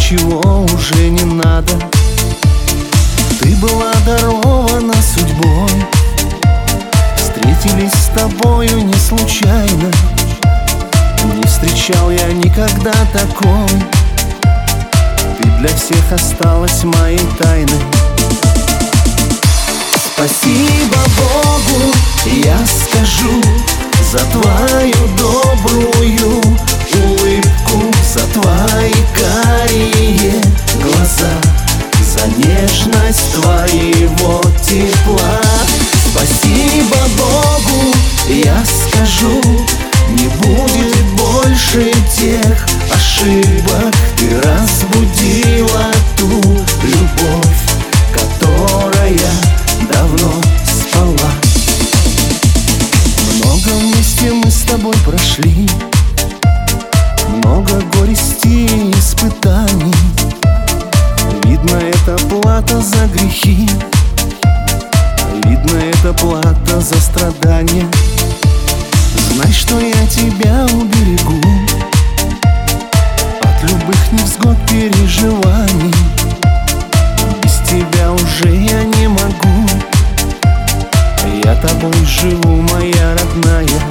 ничего уже не надо. Ты была дарована судьбой, встретились с тобою не случайно. Не встречал я никогда такой, ты для всех осталась моей тайной. Спасибо Богу, я скажу, за твою добрую улыбку, за твои карие глаза, за нежность твоего тепла. Спасибо Богу, я скажу, не будет больше тех ошибок. Ты разбудила ту любовь, которая давно спала. Много вместе мы с тобой прошли, много горести и испытаний. Видно, это плата за грехи, видно, это плата за страдания. Знай, что я тебя уберегу от любых невзгод, переживаний. Без тебя уже я не могу, я тобой живу, моя родная.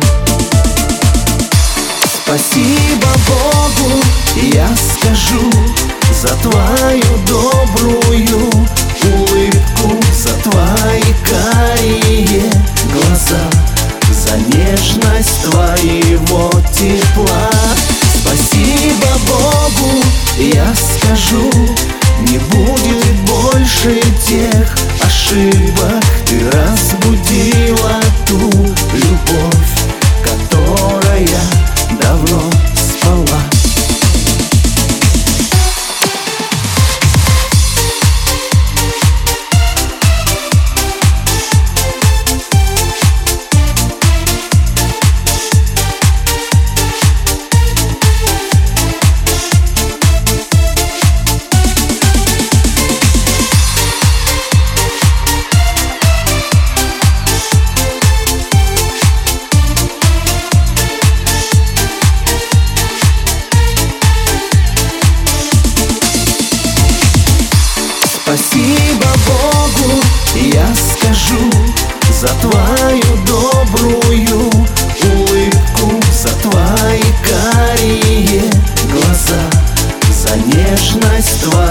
Спасибо Богу, я скажу, за твою добрую улыбку, за твои карие глаза, за нежность твоего тепла. Спасибо Богу, я скажу, не будет больше тех ошибок. Ты разбудила ту любовь, которая давно спала. Спасибо Богу, я скажу, за твою добрую улыбку, за твои карие глаза, за нежность твою.